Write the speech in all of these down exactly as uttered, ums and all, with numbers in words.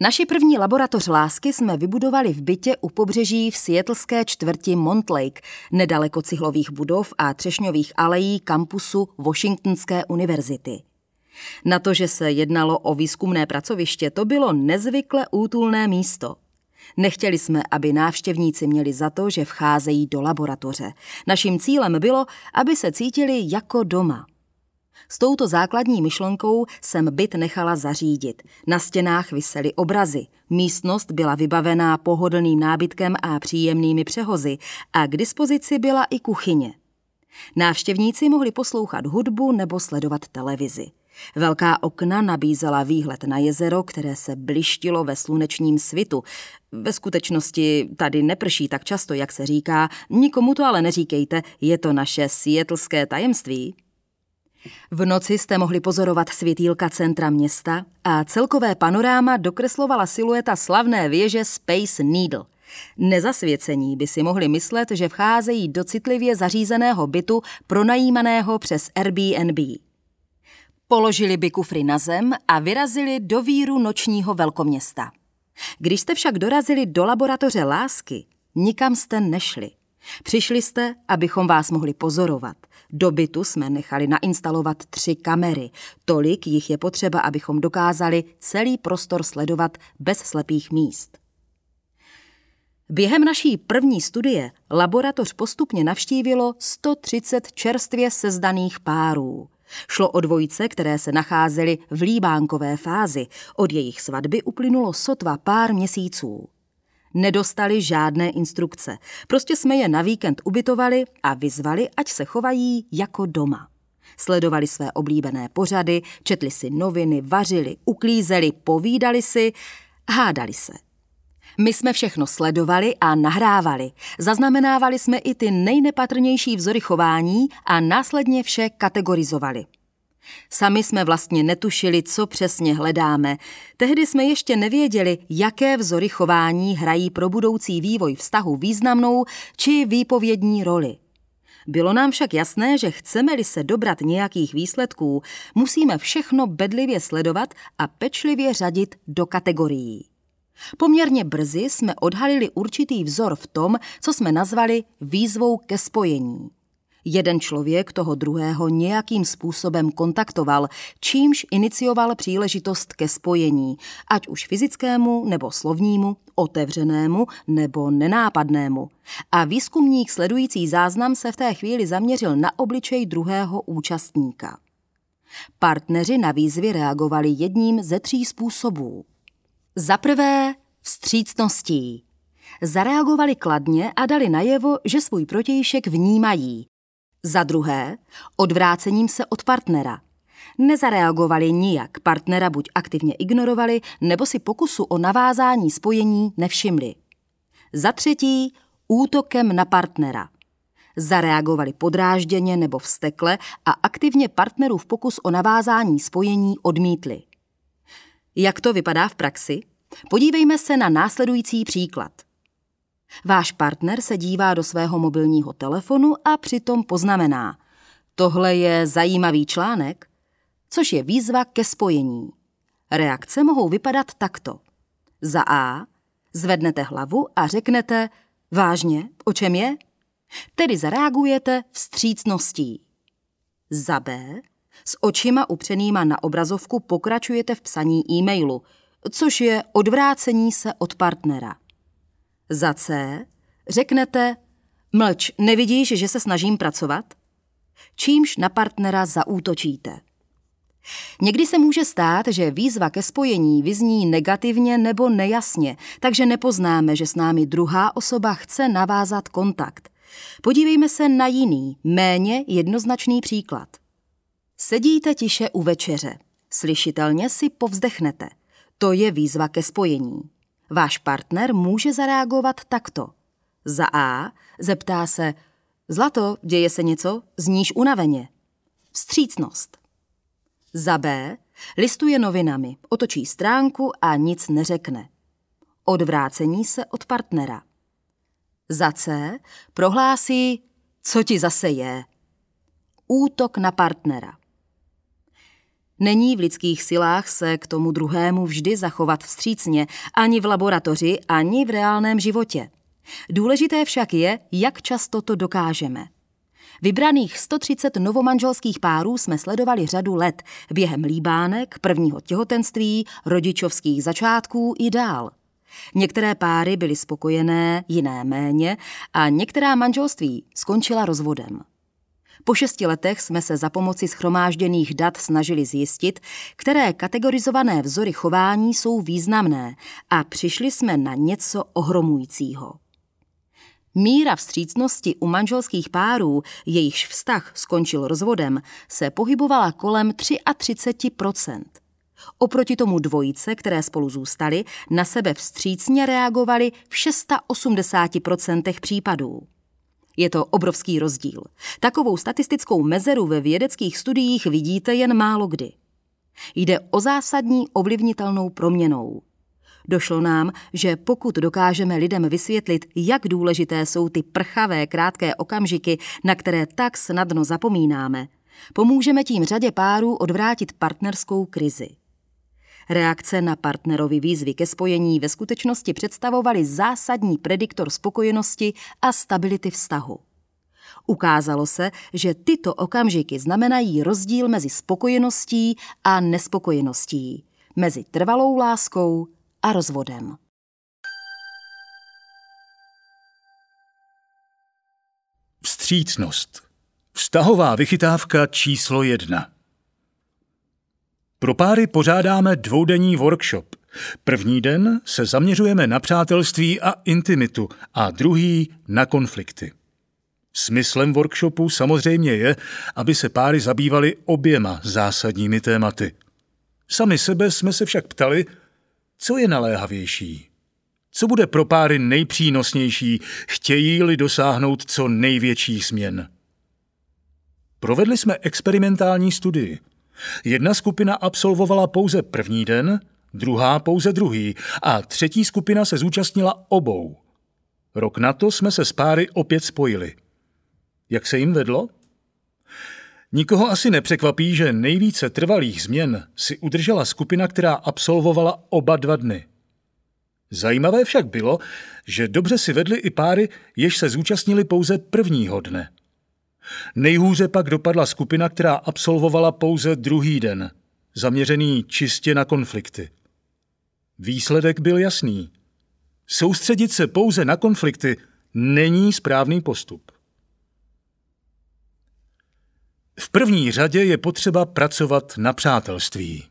Naši první laboratoř lásky jsme vybudovali v bytě u pobřeží v seattlské čtvrti Montlake, nedaleko cihlových budov a třešňových alejí kampusu Washingtonské univerzity. Na to, že se jednalo o výzkumné pracoviště, to bylo nezvykle útulné místo. Nechtěli jsme, aby návštěvníci měli za to, že vcházejí do laboratoře. Naším cílem bylo, aby se cítili jako doma. S touto základní myšlenkou jsem byt nechala zařídit. Na stěnách visely obrazy. Místnost byla vybavená pohodlným nábytkem a příjemnými přehozy a k dispozici byla i kuchyně. Návštěvníci mohli poslouchat hudbu nebo sledovat televizi. Velká okna nabízela výhled na jezero, které se blištilo ve slunečním svitu. Ve skutečnosti tady neprší tak často, jak se říká, nikomu to ale neříkejte, je to naše seattlské tajemství. V noci jste mohli pozorovat světýlka centra města a celkové panoráma dokreslovala silueta slavné věže Space Needle. Nezasvěcení by si mohli myslet, že vcházejí do citlivě zařízeného bytu pronajímaného přes Airbnb. Položili by kufry na zem a vyrazili do víru nočního velkoměsta. Když jste však dorazili do laboratoře lásky, nikam jste nešli. Přišli jste, abychom vás mohli pozorovat. Do bytu jsme nechali nainstalovat tři kamery. Tolik jich je potřeba, abychom dokázali celý prostor sledovat bez slepých míst. Během naší první studie laboratoř postupně navštívilo sto třicet čerstvě sezdaných párů. Šlo o dvojice, které se nacházely v líbánkové fázi. Od jejich svatby uplynulo sotva pár měsíců. Nedostali žádné instrukce. Prostě jsme je na víkend ubytovali a vyzvali, ať se chovají jako doma. Sledovali své oblíbené pořady, četli si noviny, vařili, uklízeli, povídali si, hádali se. My jsme všechno sledovali a nahrávali. Zaznamenávali jsme i ty nejnepatrnější vzory chování a následně vše kategorizovali. Sami jsme vlastně netušili, co přesně hledáme. Tehdy jsme ještě nevěděli, jaké vzory chování hrají pro budoucí vývoj vztahu významnou či výpovědní roli. Bylo nám však jasné, že chceme-li se dobrat nějakých výsledků, musíme všechno bedlivě sledovat a pečlivě řadit do kategorií. Poměrně brzy jsme odhalili určitý vzor v tom, co jsme nazvali výzvou ke spojení. Jeden člověk toho druhého nějakým způsobem kontaktoval, čímž inicioval příležitost ke spojení, ať už fyzickému nebo slovnímu, otevřenému nebo nenápadnému. A výzkumník sledující záznam se v té chvíli zaměřil na obličej druhého účastníka. Partneři na výzvy reagovali jedním ze tří způsobů. Za prvé vstřícností. Zareagovali kladně a dali najevo, že svůj protějšek vnímají. Za druhé odvrácením se od partnera. Nezareagovali nijak, partnera buď aktivně ignorovali, nebo si pokusu o navázání spojení nevšimli. Za třetí útokem na partnera. Zareagovali podrážděně nebo vztekle a aktivně partnerův pokus o navázání spojení odmítli. Jak to vypadá v praxi? Podívejme se na následující příklad. Váš partner se dívá do svého mobilního telefonu a přitom poznamená: tohle je zajímavý článek, což je výzva ke spojení. Reakce mohou vypadat takto. Za A zvednete hlavu a řeknete: vážně, o čem je? Tedy zareagujete vstřícností. Za B s očima upřenýma na obrazovku pokračujete v psaní e-mailu, což je odvrácení se od partnera. Za C řeknete: mlč, nevidíš, že se snažím pracovat? Čímž na partnera zaútočíte. Někdy se může stát, že výzva ke spojení vyzní negativně nebo nejasně, takže nepoznáme, že s námi druhá osoba chce navázat kontakt. Podívejme se na jiný, méně jednoznačný příklad. Sedíte tiše u večeře. Slyšitelně si povzdechnete. To je výzva ke spojení. Váš partner může zareagovat takto. Za A zeptá se: zlato, děje se něco? Zníš unaveně. Vstřícnost. Za B listuje novinami, otočí stránku a nic neřekne. Odvrácení se od partnera. Za C prohlásí: co ti zase je? Útok na partnera. Není v lidských silách se k tomu druhému vždy zachovat vstřícně, ani v laboratoři, ani v reálném životě. Důležité však je, jak často to dokážeme. Vybraných sto třicet novomanželských párů jsme sledovali řadu let, během líbánek, prvního těhotenství, rodičovských začátků i dál. Některé páry byly spokojené, jiné méně a některá manželství skončila rozvodem. Po šesti letech jsme se za pomoci shromážděných dat snažili zjistit, které kategorizované vzory chování jsou významné a přišli jsme na něco ohromujícího. Míra vstřícnosti u manželských párů, jejichž vztah skončil rozvodem, se pohybovala kolem třicet tři procent. Oproti tomu dvojice, které spolu zůstaly, na sebe vstřícně reagovaly v osmdesát šest procent případů. Je to obrovský rozdíl. Takovou statistickou mezeru ve vědeckých studiích vidíte jen málo kdy. Jde o zásadní ovlivnitelnou proměnou. Došlo nám, že pokud dokážeme lidem vysvětlit, jak důležité jsou ty prchavé krátké okamžiky, na které tak snadno zapomínáme, pomůžeme tím řadě párů odvrátit partnerskou krizi. Reakce na partnerovi výzvy ke spojení ve skutečnosti představovaly zásadní prediktor spokojenosti a stability vztahu. Ukázalo se, že tyto okamžiky znamenají rozdíl mezi spokojeností a nespokojeností, mezi trvalou láskou a rozvodem. Vstřícnost. Vztahová vychytávka číslo jedna. Pro páry pořádáme dvoudenní workshop. První den se zaměřujeme na přátelství a intimitu a druhý na konflikty. Smyslem workshopu samozřejmě je, aby se páry zabývaly oběma zásadními tématy. Sami sebe jsme se však ptali, co je naléhavější. Co bude pro páry nejpřínosnější, chtějí-li dosáhnout co největších změn. Provedli jsme experimentální studii. Jedna skupina absolvovala pouze první den, druhá pouze druhý a třetí skupina se zúčastnila obou. Rok na to jsme se s páry opět spojili. Jak se jim vedlo? Nikoho asi nepřekvapí, že nejvíce trvalých změn si udržela skupina, která absolvovala oba dva dny. Zajímavé však bylo, že dobře si vedly i páry, jež se zúčastnili pouze prvního dne. Nejhůře pak dopadla skupina, která absolvovala pouze druhý den, zaměřený čistě na konflikty. Výsledek byl jasný. Soustředit se pouze na konflikty není správný postup. V první řadě je potřeba pracovat na přátelství.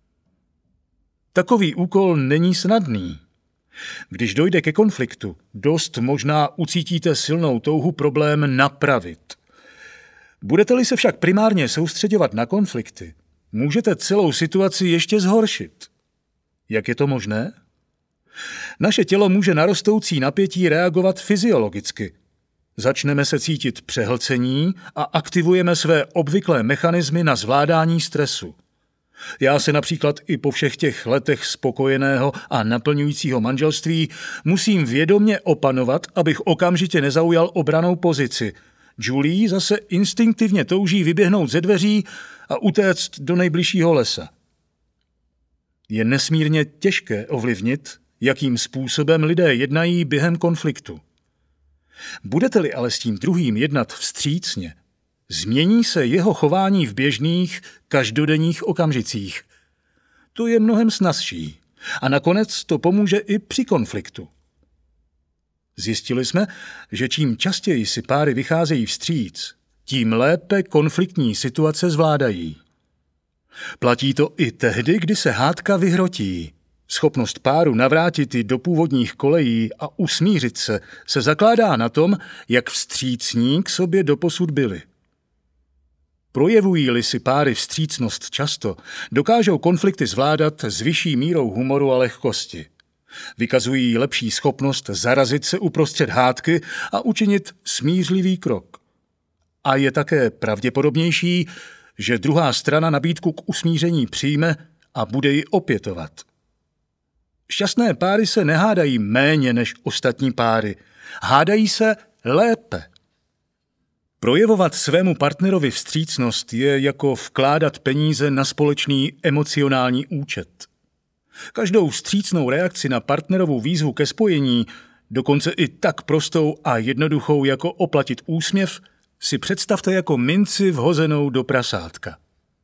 Takový úkol není snadný. Když dojde ke konfliktu, dost možná ucítíte silnou touhu problém napravit. Budete-li se však primárně soustředovat na konflikty, můžete celou situaci ještě zhoršit. Jak je to možné? Naše tělo může na rostoucí napětí reagovat fyziologicky. Začneme se cítit přehlcení a aktivujeme své obvyklé mechanismy na zvládání stresu. Já se například i po všech těch letech spokojeného a naplňujícího manželství musím vědomě opanovat, abych okamžitě nezaujal obrannou pozici. Julie zase instinktivně touží vyběhnout ze dveří a utéct do nejbližšího lesa. Je nesmírně těžké ovlivnit, jakým způsobem lidé jednají během konfliktu. Budete-li ale s tím druhým jednat vstřícně, změní se jeho chování v běžných, každodenních okamžicích. To je mnohem snazší a nakonec to pomůže i při konfliktu. Zjistili jsme, že čím častěji si páry vycházejí vstříc, tím lépe konfliktní situace zvládají. Platí to i tehdy, kdy se hádka vyhrotí. Schopnost páru navrátit ji do původních kolejí a usmířit se se zakládá na tom, jak vstřícní k sobě doposud byli. Projevují-li si páry vstřícnost často, dokážou konflikty zvládat s vyšší mírou humoru a lehkosti. Vykazují lepší schopnost zarazit se uprostřed hádky a učinit smířlivý krok. A je také pravděpodobnější, že druhá strana nabídku k usmíření přijme a bude ji opětovat. Šťastné páry se nehádají méně než ostatní páry. Hádají se lépe. Projevovat svému partnerovi vstřícnost je jako vkládat peníze na společný emocionální účet. Každou vstřícnou reakci na partnerovou výzvu ke spojení, dokonce i tak prostou a jednoduchou jako oplatit úsměv, si představte jako minci vhozenou do prasátka.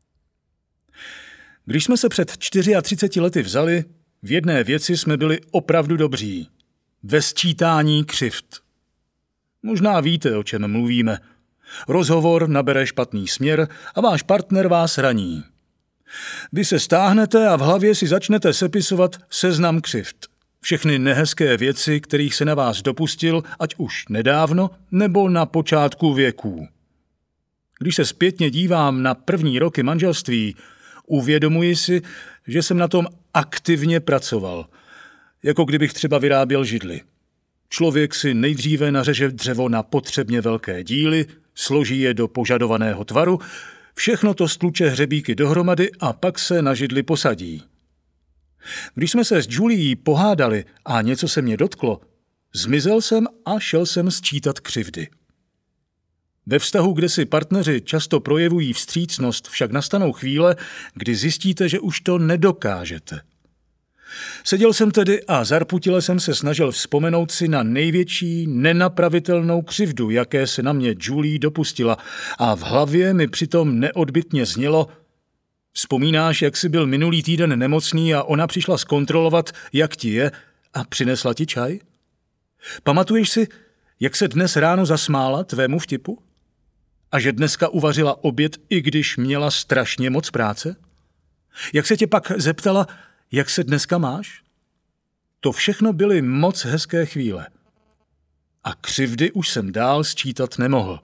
Když jsme se před třiceti čtyřmi lety vzali, v jedné věci jsme byli opravdu dobří. Ve sčítání křivd. Možná víte, o čem mluvíme. Rozhovor nabere špatný směr a váš partner vás raní. Vy se stáhnete a v hlavě si začnete sepisovat seznam křivd. Všechny nehezké věci, kterých se na vás dopustil, ať už nedávno, nebo na počátku věků. Když se zpětně dívám na první roky manželství, uvědomuji si, že jsem na tom aktivně pracoval. Jako kdybych třeba vyráběl židli. Člověk si nejdříve nařeže dřevo na potřebně velké díly, složí je do požadovaného tvaru, všechno to stluče hřebíky dohromady a pak se na židli posadí. Když jsme se s Julií pohádali a něco se mě dotklo, zmizel jsem a šel jsem sčítat křivdy. Ve vztahu, kde si partneři často projevují vstřícnost, však nastanou chvíle, kdy zjistíte, že už to nedokážete. Seděl jsem tedy a zarputile jsem se snažil vzpomenout si na největší nenapravitelnou křivdu, jaké se na mě Julie dopustila, a v hlavě mi přitom neodbytně znělo: vzpomínáš, jak jsi byl minulý týden nemocný a ona přišla zkontrolovat, jak ti je, a přinesla ti čaj? Pamatuješ si, jak se dnes ráno zasmála tvému vtipu? A že dneska uvařila oběd, i když měla strašně moc práce? Jak se tě pak zeptala, jak se dneska máš? To všechno byly moc hezké chvíle. A křivdy už jsem dál sčítat nemohl.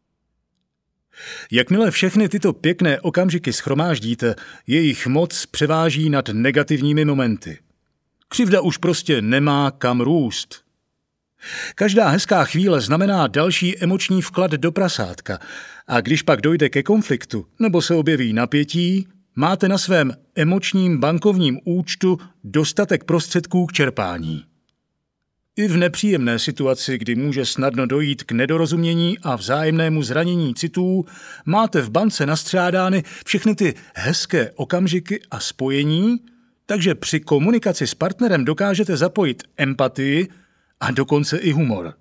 Jakmile všechny tyto pěkné okamžiky shromáždíte, jejich moc převáží nad negativními momenty. Křivda už prostě nemá kam růst. Každá hezká chvíle znamená další emoční vklad do prasátka a když pak dojde ke konfliktu nebo se objeví napětí, máte na svém emočním bankovním účtu dostatek prostředků k čerpání. I v nepříjemné situaci, kdy může snadno dojít k nedorozumění a vzájemnému zranění citů, máte v bance nastřádány všechny ty hezké okamžiky a spojení, takže při komunikaci s partnerem dokážete zapojit empatii a dokonce i humor.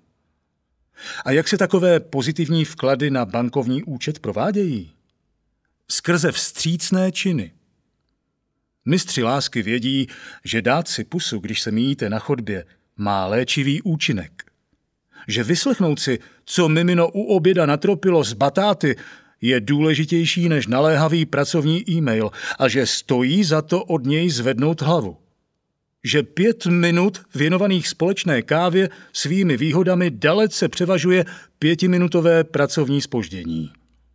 A jak se takové pozitivní vklady na bankovní účet provádějí? Skrze vstřícné činy. Mistři lásky vědí, že dát si pusu, když se míjíte na chodbě, má léčivý účinek. Že vyslechnout si, co mimino u oběda natropilo z batáty, je důležitější než naléhavý pracovní e-mail a že stojí za to od něj zvednout hlavu. Že pět minut věnovaných společné kávě svými výhodami dalece převažuje pětiminutové pracovní zpoždění.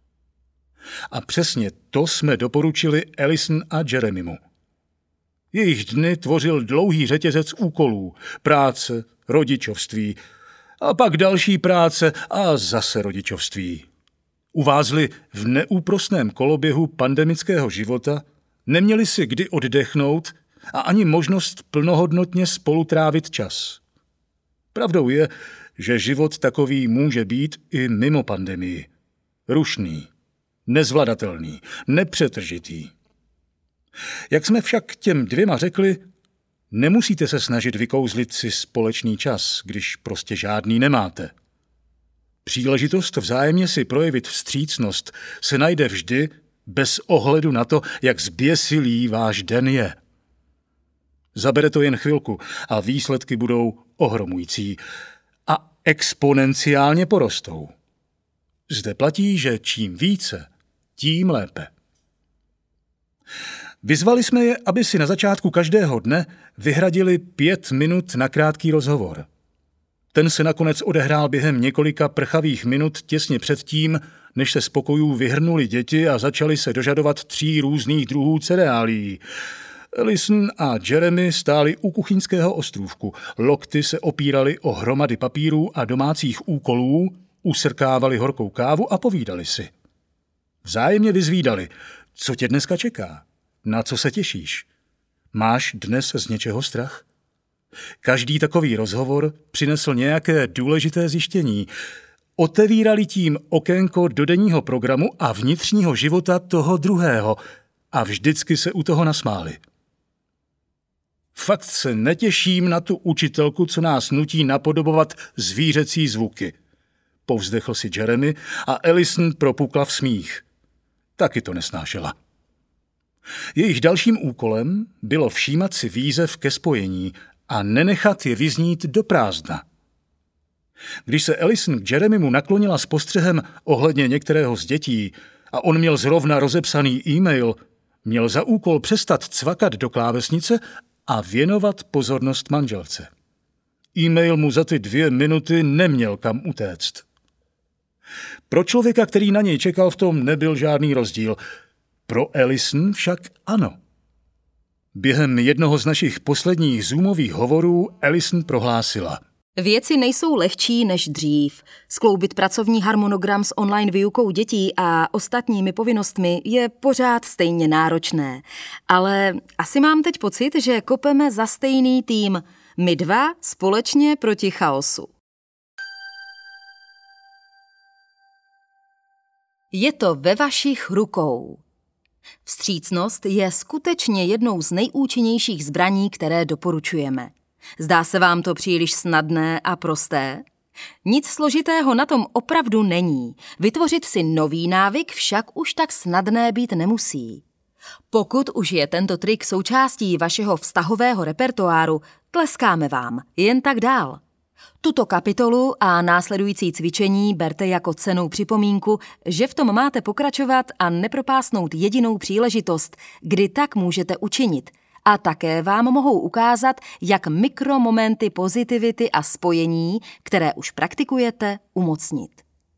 A přesně to jsme doporučili Alison a Jeremymu. Jejich dny tvořil dlouhý řetězec úkolů, práce, rodičovství a pak další práce a zase rodičovství. Uvázli v neúprosném koloběhu pandemického života, neměli si kdy oddechnout a ani možnost plnohodnotně spolu trávit čas. Pravdou je, že život takový může být i mimo pandemii. Rušný, nezvladatelný, nepřetržitý. Jak jsme však těm dvěma řekli, nemusíte se snažit vykouzlit si společný čas, když prostě žádný nemáte. Příležitost vzájemně si projevit vstřícnost se najde vždy bez ohledu na to, jak zběsilý váš den je. Zabere to jen chvilku a výsledky budou ohromující a exponenciálně porostou. Zde platí, že čím více, tím lépe. Vyzvali jsme je, aby si na začátku každého dne vyhradili pět minut na krátký rozhovor. Ten se nakonec odehrál během několika prchavých minut těsně předtím, než se z pokojů vyhrnuli děti a začali se dožadovat tří různých druhů cereálií. Alison a Jeremy stáli u kuchyňského ostrůvku, lokty se opírali o hromady papírů a domácích úkolů, usrkávali horkou kávu a povídali si. Vzájemně vyzvídali, co tě dneska čeká, na co se těšíš. Máš dnes z něčeho strach? Každý takový rozhovor přinesl nějaké důležité zjištění. Otevírali tím okénko do denního programu a vnitřního života toho druhého a vždycky se u toho nasmáli. Fakt se netěším na tu učitelku, co nás nutí napodobovat zvířecí zvuky. Povzdechl si Jeremy a Allison propukla v smích. Taky to nesnášela. Jejich dalším úkolem bylo všímat si výzev ke spojení a nenechat je vyznít do prázdna. Když se Allison k Jeremymu naklonila s postřehem ohledně některého z dětí a on měl zrovna rozepsaný e-mail, měl za úkol přestat cvakat do klávesnice a věnovat pozornost manželce. E-mail mu za ty dvě minuty neměl kam utéct. Pro člověka, který na něj čekal, v tom nebyl žádný rozdíl. Pro Allison však ano. Během jednoho z našich posledních zoomových hovorů Allison prohlásila: Věci nejsou lehčí než dřív. Skloubit pracovní harmonogram s online výukou dětí a ostatními povinnostmi je pořád stejně náročné. Ale asi mám teď pocit, že kopeme za stejný tým. My dva společně proti chaosu. Je to ve vašich rukou. Vstřícnost je skutečně jednou z nejúčinnějších zbraní, které doporučujeme. Zdá se vám to příliš snadné a prosté? Nic složitého na tom opravdu není. Vytvořit si nový návyk však už tak snadné být nemusí. Pokud už je tento trik součástí vašeho vztahového repertoáru, tleskáme vám, jen tak dál. Tuto kapitolu a následující cvičení berte jako cennou připomínku, že v tom máte pokračovat a nepropásnout jedinou příležitost, kdy tak můžete učinit. A také vám mohou ukázat, jak mikromomenty pozitivity a spojení, které už praktikujete, umocnit.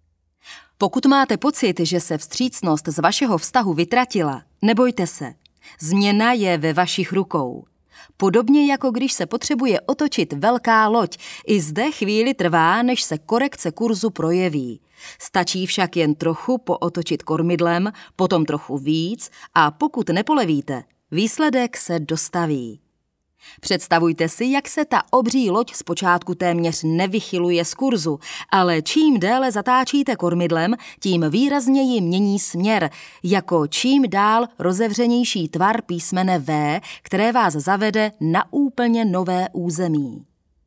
Pokud máte pocit, že se vstřícnost z vašeho vztahu vytratila, nebojte se. Změna je ve vašich rukou. Podobně jako když se potřebuje otočit velká loď, i zde chvíli trvá, než se korekce kurzu projeví. Stačí však jen trochu pootočit kormidlem, potom trochu víc a pokud nepolevíte, výsledek se dostaví. Představujte si, jak se ta obří loď zpočátku téměř nevychyluje z kurzu, ale čím déle zatáčíte kormidlem, tím výrazněji mění směr, jako čím dál rozevřenější tvar písmene V, které vás zavede na úplně nové území.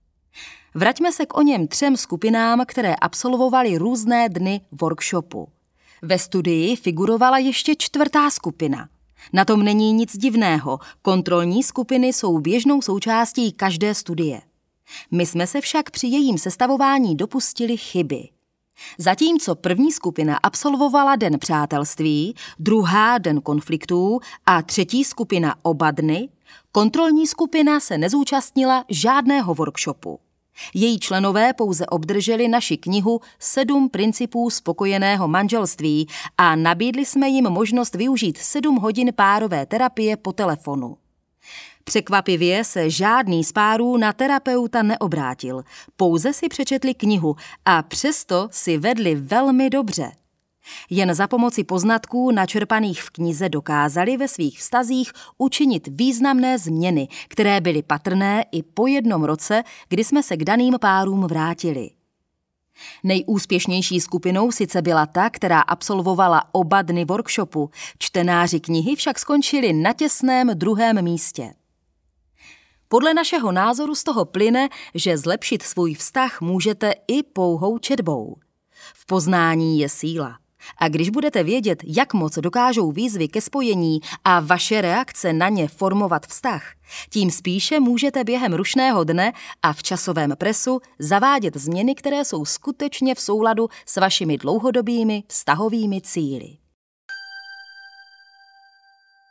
Vraťme se k oněm třem skupinám, které absolvovaly různé dny workshopu. Ve studii figurovala ještě čtvrtá skupina. Na tom není nic divného, kontrolní skupiny jsou běžnou součástí každé studie. My jsme se však při jejím sestavování dopustili chyby. Zatímco první skupina absolvovala den přátelství, druhá den konfliktů a třetí skupina oba dny, kontrolní skupina se nezúčastnila žádného workshopu. Její členové pouze obdrželi naši knihu Sedm principů spokojeného manželství a nabídli jsme jim možnost využít sedm hodin párové terapie po telefonu. Překvapivě se žádný z párů na terapeuta neobrátil, pouze si přečetli knihu a přesto si vedli velmi dobře. Jen za pomoci poznatků načerpaných v knize dokázali ve svých vztazích učinit významné změny, které byly patrné i po jednom roce, kdy jsme se k daným párům vrátili. Nejúspěšnější skupinou sice byla ta, která absolvovala oba dny workshopu, čtenáři knihy však skončili na těsném druhém místě. Podle našeho názoru z toho plyne, že zlepšit svůj vztah můžete i pouhou četbou. V poznání je síla. A když budete vědět, jak moc dokážou výzvy ke spojení a vaše reakce na ně formovat vztah, tím spíše můžete během rušného dne a v časovém presu zavádět změny, které jsou skutečně v souladu s vašimi dlouhodobými vztahovými cíli.